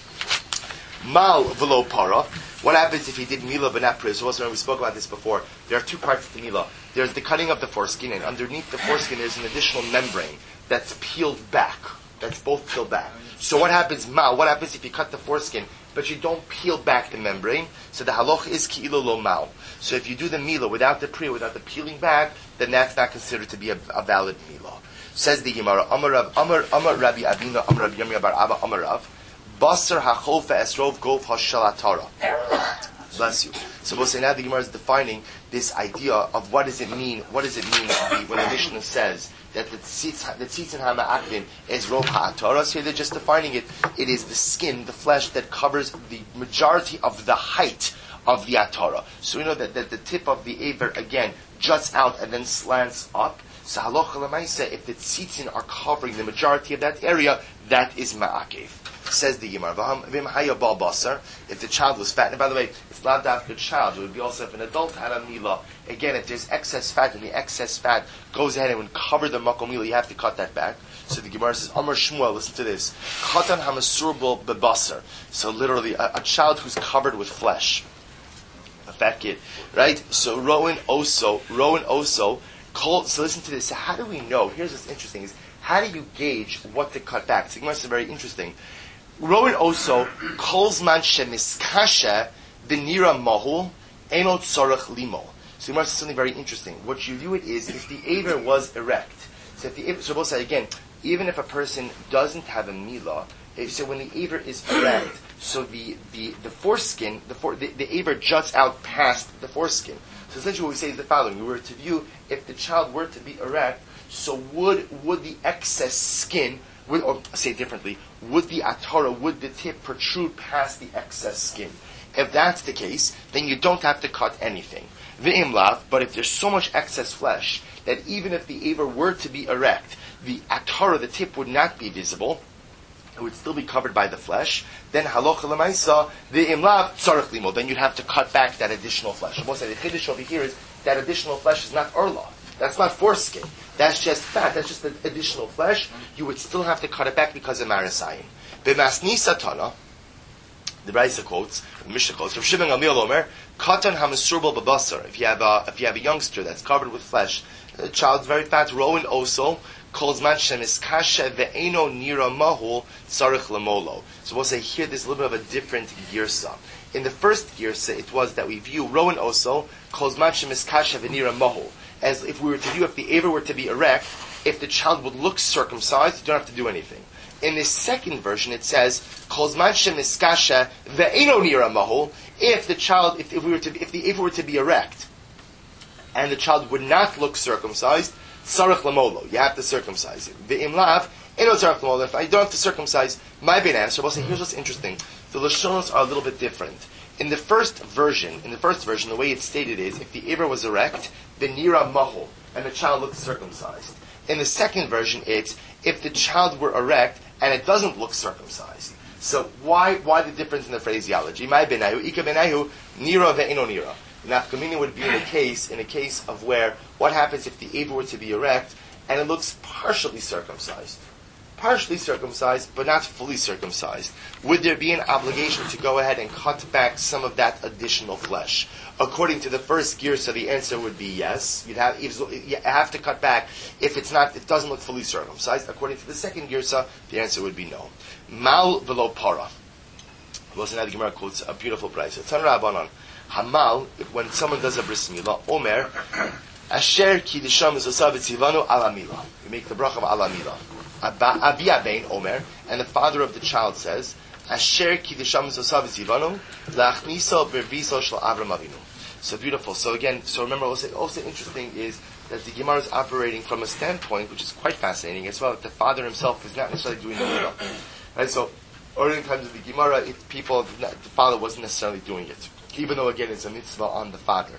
Mal velo para. What happens if he did mila but not pris? Also, we spoke about this before. There are two parts to mila. There's the cutting of the foreskin, and underneath the foreskin there's an additional membrane that's peeled back. That's both peeled back. So what happens, mal? What happens if you cut the foreskin but you don't peel back the membrane? So the haloch is ki'ilu lo mal. So if you do the mila without the priya, without the peeling back, then that's not considered to be a, a valid mila. Says the Gemara, Amar Rav, Amar Amar Rabbi Avina, Amar Rabbi Yirmiyah bar Abba, Amar Rav, Basar hachofa esrov gof hashalatara. Bless you. So we'll say now the Gemara is defining this idea of what does it mean. What does it mean when the Mishnah says that the tzitz, the tzitz and hama'akvin is rov ha'atara? So they're just defining it. It is the skin, the flesh that covers the majority of the height of the atara. So we know that, that the tip of the aver again juts out and then slants up. So halacha l'maisa, if the tzitzin are covering the majority of that area, that is ma'akev. Says the Gemara, v'im haya bal basar, if the child was fat. And by the way, it's not that the child. It would be also if an adult had a mila. Again, if there's excess fat and the excess fat goes ahead and would cover the makom mila, you have to cut that back. So the Gemara says, Amar Shmuel, listen to this. Chatan hamasurbo bebasar. So literally, a, a child who's covered with flesh. A fat kid. Right? So Rowan Oso, Rowan Oso, Kol, so listen to this. So how do we know? Here's what's interesting is, how do you gauge what to cut back? So the Gemara is very interesting. Rowan Oso, Kolzman shemiskasha benira mahul enot sorach limo. So the Gemara says something very interesting. What you do it is, if the aver was erect, so if the aver, so we'll say again, even if a person doesn't have a mila, if, so when the aver is erect, so the, the, the foreskin, the, for, the, the aver juts out past the foreskin. So essentially what we say is the following. We were to view, if the child were to be erect, so would would the excess skin, would, or say it differently, would the atara, would the tip protrude past the excess skin? If that's the case, then you don't have to cut anything. V'im lav, but if there's so much excess flesh that even if the aver were to be erect, the atara, the tip, would not be visible, it would still be covered by the flesh, then halocha l'maisa, v'im lav, tzarech limo, then you'd have to cut back that additional flesh. Most of the chiddush over here is that additional flesh is not orla. That's not foreskin. That's just fat. That's just the additional flesh. You would still have to cut it back because of marasayim. B'masni satana, the Raisa quotes, the Mishnah quotes, Rav Shimon Gamliel Omer, Katan hamasurbo babasar. If you have a if you have a youngster that's covered with flesh, the child's very fat, Rowan Oso, calls man shemis kasha ve'eno nira mahul tzarich lamolo. So we'll say here there's a little bit of a different girsa. In the first girsa, it was that we view Rowan Oso calls man shemis kasha ve'nira mahul. As if we were to view, if the aver were to be erect, if the child would look circumcised, you don't have to do anything. In this second version, it says, "Kolzman shemiskasha ve'eno nira mahul." If the child, if, if we were to, if the aver were to be erect, and the child would not look circumcised, sarach lamolo, you have to circumcise it. Ve'im lav If I don't have to circumcise my ben answer, we'll say, here's what's interesting. The Lashonos are a little bit different. In the first version, in the first version, the way it's stated is, if the Iver was erect, the Nira Mahol, and the child looked circumcised. In the second version, it's, if the child were erect, and it doesn't look circumcised. So why why the difference in the phraseology? My benayu, ika benayu, nira ve'ino nira. Nafkamina would be in a case, in a case of where, what happens if the Iver were to be erect, and it looks partially circumcised? Partially circumcised, but not fully circumcised. Would there be an obligation to go ahead and cut back some of that additional flesh? According to the first gear, so the answer would be yes. You'd have you have to cut back if it's not, it doesn't look fully circumcised. According to the second gear, so the answer would be no. Mal velo para. Well, so now the Gemara quotes a beautiful price. It's on Rabbanon. Hamal, when someone does a bris milah, Omer, Asher kiddusham zosav etzivanu ala milah. You make the bracha of ala milah. Avi Abein Omer, and the father of the child says, Asher kiddusham zosav etzivanu lachniso berviso shel Avram Avinu. So beautiful. So again, so remember, also, also interesting is that the Gemara is operating from a standpoint which is quite fascinating as well. That the father himself is not necessarily doing the milah. Right? So, early times of the Gemara, it, people, the father wasn't necessarily doing it, even though again it's a mitzvah on the father.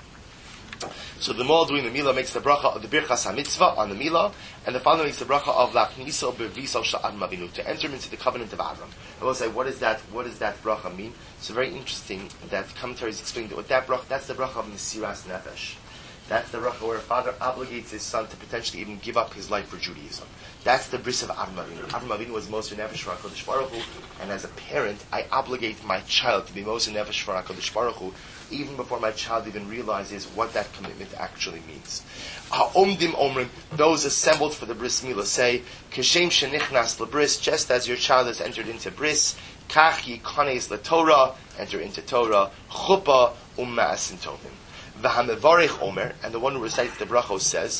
So the Moel doing the Milah makes the bracha of the Birchas HaMitzvah on the Milah, and the father makes the bracha of Lachniso Berviso Shel Avram Avinu, to enter into the covenant of Avram. I will say, what is that? What does that bracha mean? So very interesting that commentaries explain that what that bracha, that's the bracha of Mesiras Nefesh. That's the bracha where a father obligates his son to potentially even give up his life for Judaism. That's the bris of Avram Avinu. Avram Avinu was Moshe Nefesh for HaKadosh Baruch Hu, and as a parent, I obligate my child to be Moshe Nefesh for HaKadosh Baruch Hu, even before my child even realizes what that commitment actually means. Ha'omdim omrim, those assembled for the bris milah say, Keshem shenichnas lebris, just as your child has entered into bris, kach yikanes leTorah, enter into Torah, chuppah u'ma'asin tovim. V'hamevarich omer, and the one who recites the brachos says,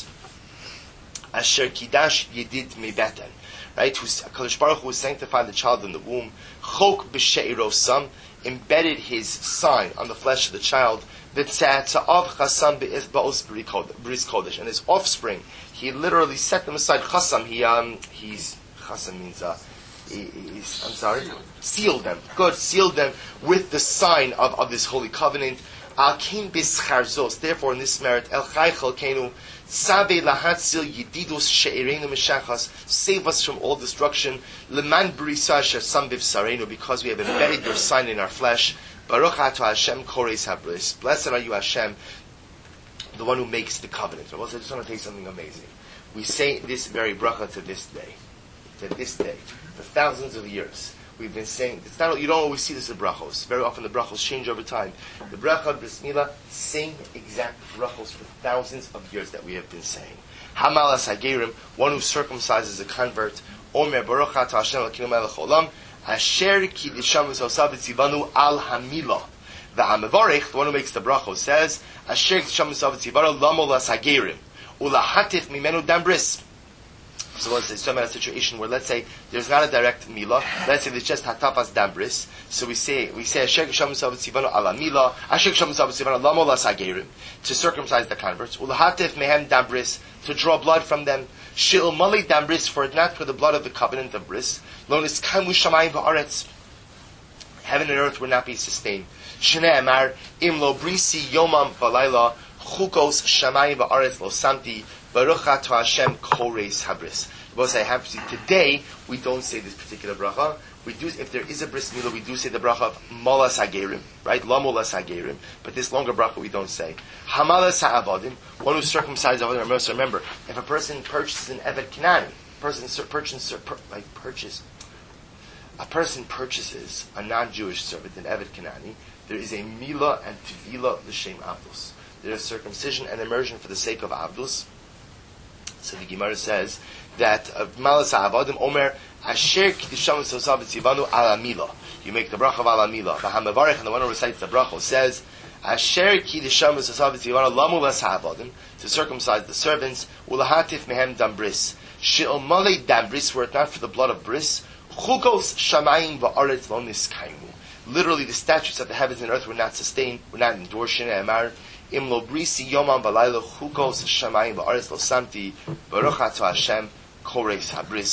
Asher kidash yedid mi beten, right? Who's HaKadosh Baruch Hu sanctified the child in the womb, chok b'she'irosam, embedded his sign on the flesh of the child, v'tze'ata'av chasam ba'os bris kodesh, and his offspring, he literally set them aside. Chasam, he um, he's chasam means uh, he, he's I'm sorry, sealed them. Good, sealed them with the sign of, of this holy covenant. Al kin bischarzos. Therefore, in this merit, El Chai Chalkenu, Sabe lahatzil yididus she'irenu meshachas, save us from all destruction. Leman brisa shesam bivsarenu, because we have embedded your sign in our flesh. Baruch ato Hashem kores habris. Blessed are you, Hashem, the one who makes the covenant. I just want to tell you something amazing. We say this very bracha to this day, to this day, for thousands of years. We've been saying, it's not, you don't always see this in brachos. Very often the brachos change over time. The bracha of bris milah, same exact brachos for thousands of years that we have been saying. Hamalas hagerim, one who circumcises a convert. Omer baruch ato Hashem Elokeinu melech olam, asher kiddisham v'zosav v'tzivanu al hamilah. The hamavarich, the one who makes the brachos, says, asher kiddisham v'zosav v'tzivanu lamo las hagerim, ulahatif mimenu dam bris. So let's say some a situation where, let's say there's not a direct milah. Let's say there's just hatafas dambris. So we say we say Asher K'Shem Misav Tzivanu ala milah, Asher K'Shem Misav Tzivanu lamo lasagerim, to circumcise the converts. Ulahatif mehem dambris, to draw blood from them. She'il mali dambris, for it not for the blood of the covenant of bris. Lo niskamu shamayim va'aretz, heaven and earth will not be sustained. Shnei Amar im lo brisi yomam v'layla chukos shamayim va'aretz lo samti. Baruch ato Hashem kores habris. We'll say today we don't say this particular bracha. We do, if there is a bris milah, we do say the bracha of malas hagerim, right? Lamolas hagerim. But this longer bracha we don't say. Hamalas ha'avadim, one who circumcises avadim. Remember, if a person purchases an evet kinani, person purchases like purchase, a person purchases a non-Jewish servant, an evet kinani, there is a milah and tvila l'shem avdus. There is circumcision and immersion for the sake of avdus. So the Gemara says that Malas Ha'avadim Omer Asher Kiddisham V'Sosav V'Tzivanu Ala Milah. You make the bracha of Ala Milah. The Hamavarich, and the one who recites the bracha, says Asher Kiddisham V'Sosav V'Tzivanu Lamu Las Ha'avadim, to circumcise the servants. Ulahatif Mehem Dam Bris. She'il Malei Dam Bris, were it not for the blood of Bris. Chukos Shamayim Va'aretz Lo Niskaimu. Literally, the statutes of the heavens and earth were not sustained, were not endorsed. Shnei Amar Im lo brisi yomam v'layla chukos shamayim v'aretz lo samti baruch ato Hashem kores habris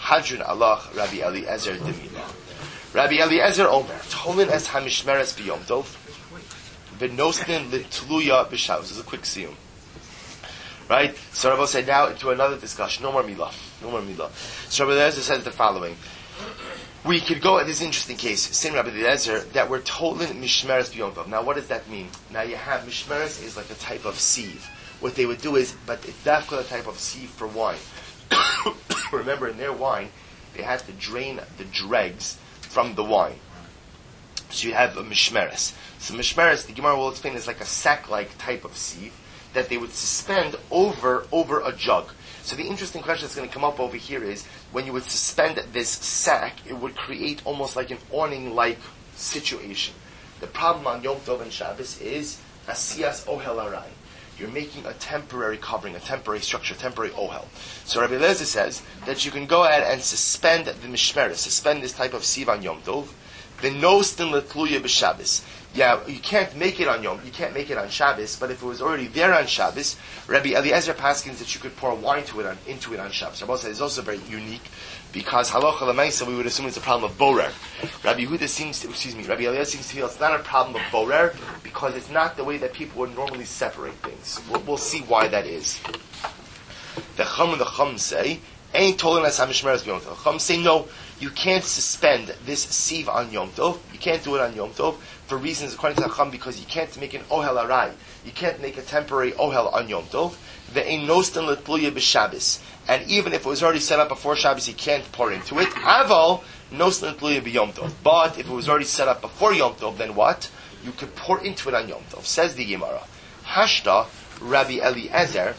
Hadron Allah Rabbi Eliezer Demila. Rabbi Eliezer Omer, Tolin es hamishmeres b'yom tov, v'nosnin l'tluya b'shavos. This is a quick siyum. Right? So Rabbi said now into another discussion. No more milah. No more milah. So Rabbi Eliezer says the following. We could go at this interesting case, saying Rabbi Eliezer, that we're Tolin mishmeres b'yom tov. Now what does that mean? Now you have, mishmeres is like a type of sieve. What they would do is, but it's definitely a type of sieve for wine. Remember, in their wine, they had to drain the dregs from the wine. So you have a mishmeres. So mishmeres, the Gemara will explain, is like a sack-like type of sieve that they would suspend over over a jug. So the interesting question that's going to come up over here is, when you would suspend this sack, it would create almost like an awning-like situation. The problem on Yom Tov and Shabbos is asiyas ohel arai. You're making a temporary covering, a temporary structure, a temporary ohel. So Rabbi Eliezer says that you can go ahead and suspend the mishmeres, suspend this type of sieve on Yom Tov. The nostin letluya b'Shabbos. Yeah, you can't make it on Yom, you can't make it on Shabbos, but if it was already there on Shabbos, Rabbi Eliezer paskins that you could pour wine to it on, into it on Shabbos. Rabbi says it's also very unique, because halacha l'maisa we would assume it's a problem of borer. Rabbi Yehuda seems to, excuse me, Rabbi Eliezer seems to feel it's not a problem of borer, because it's not the way that people would normally separate things. We'll, we'll see why that is. The Chum and the Chum say, ain't told us hamishmeres b'yom tov. Chum say no, you can't suspend this sieve on Yom Tov. You can't do it on Yom Tov for reasons according to the Chum, because you can't make an ohel arai. You can't make a temporary ohel on Yom Tov. The ein nostin letluya b'Shabbos. And even if it was already set up before Shabbos, you can't pour into it. Aval nostin letluya b'Yom Tov. But if it was already set up before Yom Tov, then what? You could pour into it on Yom Tov. Says the Gemara. Hashta Rabbi Eliezer.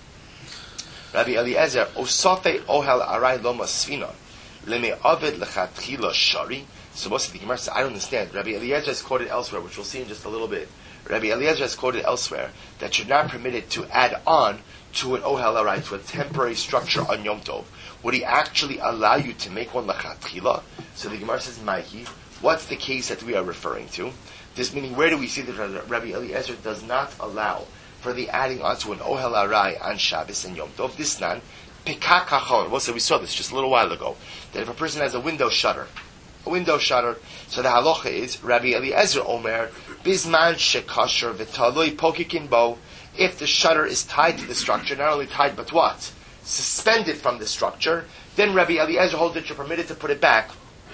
Rabbi Eliezer Osofe ohel arai lo masfina. Leme avid lechatchila shari. So most of the Gemara says, I don't understand. Rabbi Eliezer is quoted elsewhere, which we'll see in just a little bit. Rabbi Eliezer is quoted elsewhere that you're not permitted to add on to an ohel arai, to a temporary structure on Yom Tov. Would he actually allow you to make one lechatchila? So the Gemara says, Maiki, what's the case that we are referring to? This meaning, where do we see that Rabbi Eliezer does not allow for the adding onto an ohel arai on Shabbos and Yom Tov? This nan, pikak hachon. Well, so we saw this just a little while ago, that if a person has a window shutter, a window shutter, so the halacha is, Rabbi Eliezer Omer, bisman shekasher v'taloi pokikin bo, if the shutter is tied to the structure, not only tied, but what? Suspended from the structure, then Rabbi Eliezer holds that you're permitted to put it back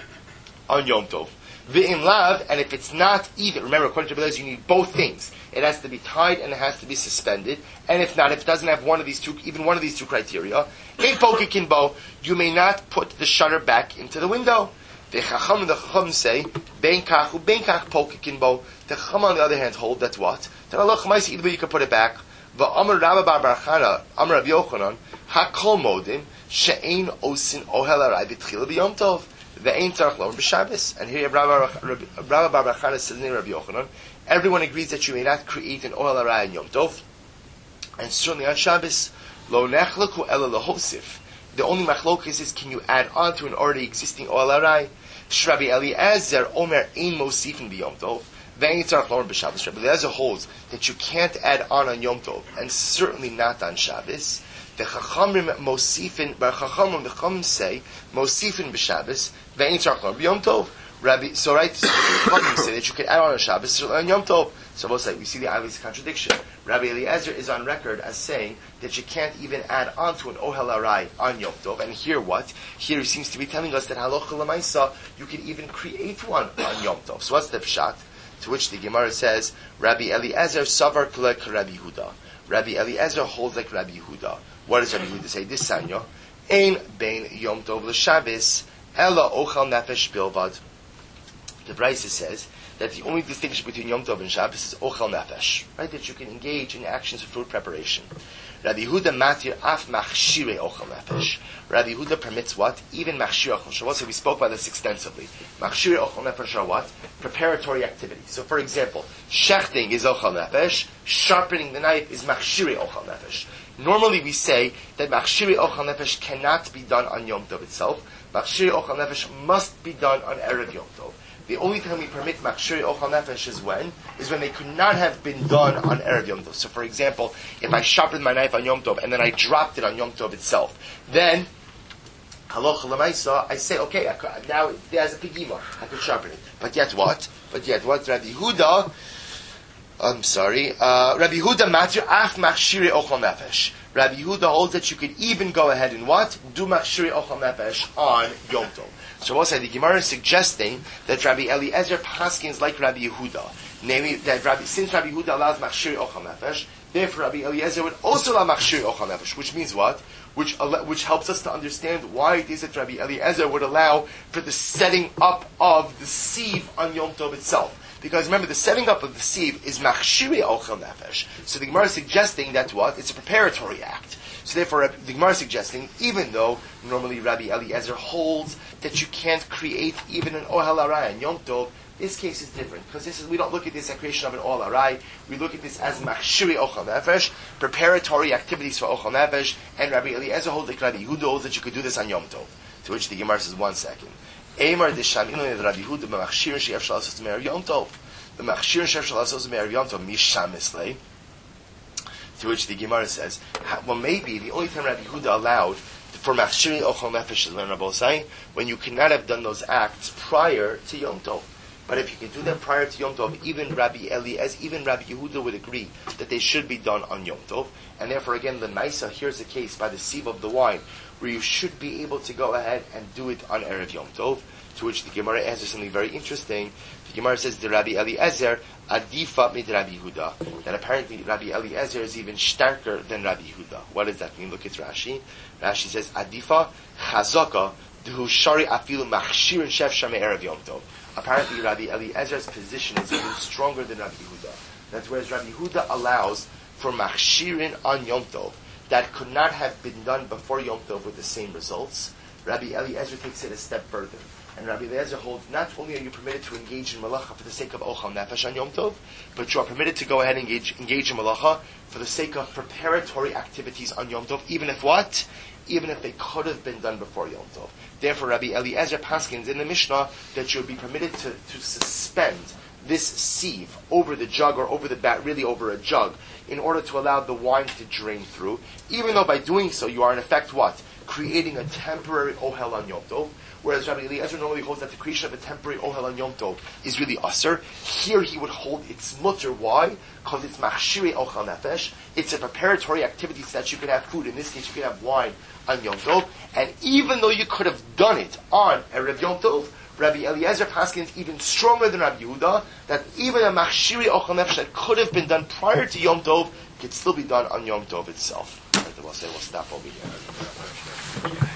on Yom Tov. V'im lav, and if it's not either, remember, according to Rabbi Eliezer, you need both things. It has to be tied and it has to be suspended. And if not, if it doesn't have one of these two, even one of these two criteria, a pokikin bo, you may not put the shutter back into the window. The Chacham and the Chacham say, ben kach u ben kach pokikin bo. The Chacham on the other hand hold that what? That Allah Chamaisi, either way you can put it back. V'amar Rabba bar bar Chana, Amar Rav Yochanan, hakol modim, she'ein osin ohel arai b'tchila b'yom tov. Ve'ein tzarach lomer b'Shabbos. And here Rabba bar bar Chana says in Rav Yochanan, everyone agrees that you may not create an ohel arai on Yom Tov, and certainly on Shabbos. Lo nechlaku ela lahosif. The only machlokas is, can you add on to an already existing ohel arai? Shrabi Eliezer Omer ein mosifin b'Yom Tov. Ve'ein tzarach lomer b'Shabbos. Rabbi Eliezer holds that you can't add on on Yom Tov, and certainly not on Shabbos. The Chachamim mosifin, but Chachamim the Chachamim say mosifin b'Shabbos. Ve'ein tzarach lomer b'Yom Tov. Rabbi, so right, so Chachamim say that you can add on on Shabbos, certainly on Yom Tov. So both say we see the obvious contradiction. Rabbi Eliezer is on record as saying that you can't even add on to an ohel arai on Yom Tov. And here what? Here he seems to be telling us that halacha l'maisa, you can even create one on Yom Tov. So what's the pshat? To which the Gemara says, Rabbi Eliezer savar like Rabbi Yehuda. Rabbi Eliezer holds like Rabbi Yehuda. What does Rabbi Yehuda say? This sanyo, ein bein Yom Tov l'Shabbos, ela ochal nefesh bilvad. The Brisa says that the only distinction between Yom Tov and Shabbos is ochel nefesh, right? That you can engage in actions of food preparation. Rabbi Yehuda matir af machshire ochel nefesh. Rabbi Yehuda permits what? Even machshire ochel nefesh. So we spoke about this extensively. Machshire ochel nefesh are what? Preparatory activity. So for example, shechting is ochel nefesh, sharpening the knife is machshire ochel nefesh. Normally we say that machshire ochel nefesh cannot be done on Yom Tov itself. Machshire ochel nefesh must be done on Erev Yom Tov. The only time we permit machshiri ochal nefesh is when? Is when they could not have been done on Erev Yom Tov. So for example, if I sharpened my knife on Yom Tov and then I dropped it on Yom Tov itself, then halacha l'maisa, I say, okay, I could, now there's a pigima, I could sharpen it. But yet what? But yet what? Rabbi Yehuda, I'm sorry, uh, Rabbi Yehuda matir ach machshiri ochal nefesh. Rabbi Yehuda holds that you could even go ahead and what? Do machshiri ochal nefesh on Yom Tov. So also the Gemara is suggesting that Rabbi Eliezer paskins like Rabbi Yehuda. Namely, that Rabbi, since Rabbi Yehuda allows machshiri ochal nefesh, therefore Rabbi Eliezer would also allow machshiri ochal nefesh, which means what? Which which helps us to understand why it is that Rabbi Eliezer would allow for the setting up of the sieve on Yom Tov itself. Because remember, the setting up of the sieve is machshiri ochel nefesh. So the Gemara is suggesting that what? It's a preparatory act. So therefore, the Gemara is suggesting, even though normally Rabbi Eliezer holds that you can't create even an ohel arai on Yom Tov, this case is different. Because this is, we don't look at this as creation of an ohel arai. We look at this as machshiri ochel nefesh, preparatory activities for ochel nefesh, and Rabbi Eliezer holds like Rabbi Yehuda holds that you could do this on Yom Tov. To which the Gemara says, one second. Eimar desham inoni Rabbi Yehuda b'machshirin she'ef shal asos me'er Yom Tov. The machshirin she'ef shal asos me'er Yom Tov misham mislei. To which the Gemara says, well, maybe the only time Rabbi Yehuda allowed for machshirin ochel nefesh is when Rabbi Osai, when you could not have done those acts prior to Yom Tov. But if you can do them prior to Yom Tov, even Rabbi Eliezer, even Rabbi Yehuda would agree that they should be done on Yom Tov. And therefore, again, the Maisa, here's the case by the sieve of the wine, where you should be able to go ahead and do it on Erev Yom Tov. To which the Gemara answers something very interesting. The Gemara says, the Rabbi Eliezer, adifa mid Rabbi Yehuda. That apparently Rabbi Eliezer is even starker than Rabbi Yehuda. What does that mean? Look at Rashi. Rashi says, adifa chazaka d'hu shari afilu machshirin shef shamei Erev Yom Tov. Apparently Rabbi Eliezer's position is even stronger than Rabbi Yehuda. That's whereas Rabbi Yehuda allows for machshirin on Yom Tov that could not have been done before Yom Tov with the same results. Rabbi Eliezer takes it a step further. And Rabbi Eliezer holds not only are you permitted to engage in malacha for the sake of ochal nefesh on Yom Tov, but you are permitted to go ahead and engage, engage in malacha for the sake of preparatory activities on Yom Tov, even if what? Even if they could have been done before Yom Tov. Therefore, Rabbi Eliezer paskins in the Mishnah that you would be permitted to, to suspend this sieve over the jug or over the bat, really over a jug, in order to allow the wine to drain through, even though by doing so you are in effect what? Creating a temporary ohel on Yom Tov. Whereas Rabbi Eliezer normally holds that the creation of a temporary ohel on Yom Tov is really aser. Here he would hold it's mutter. Why? Because it's machshiri ochel nefesh. It's a preparatory activity so that you could have food. In this case, you could have wine on Yom Tov. And even though you could have done it on Erev Yom Tov, Rabbi Eliezer paskins even stronger than Rabbi Yehuda, that even a machshiri ochel nefesh that could have been done prior to Yom Tov could still be done on Yom Tov itself. We'll say we'll stop over here.